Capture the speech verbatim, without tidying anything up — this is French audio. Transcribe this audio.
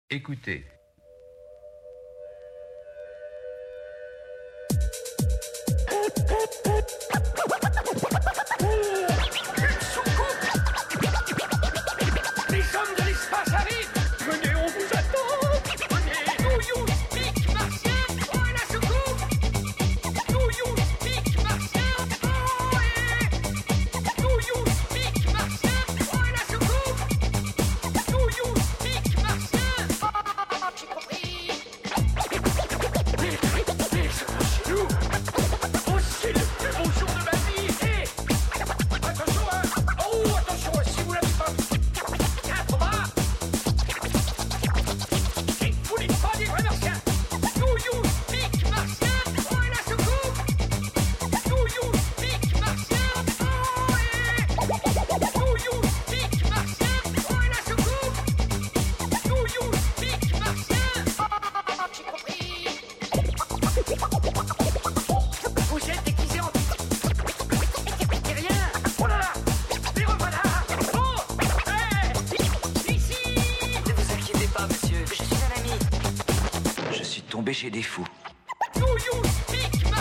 Écoutez. Les hommes de l'espace arrivent. Venez, on vous attend. Venez. Do you speak martien? Oh, la soucoupe. Do you speak martien? Oh, yeah. Do you speak martien? Oh, la soucoupe. Do you speak martien? Oh, j'ai compris. Mais, mais, c'est nous. Oh, c'est le plus beau jour de ma vie. Hé, attention, hein. Oh, attention, si vous l'avez pas. Do you speak martien? Oh, la soucoupe. Do you speak martien? Oh, yeah. Do you speak martien? Oh, la soucoupe. Do you speak martien? Oh, j'ai compris. Vous êtes déguisé en... C'est rien. Oh là là. Les revoilà. Oh, hey, ici. Ne vous inquiétez pas, monsieur. Je suis un ami. Je suis tombé chez des fous. Do you speak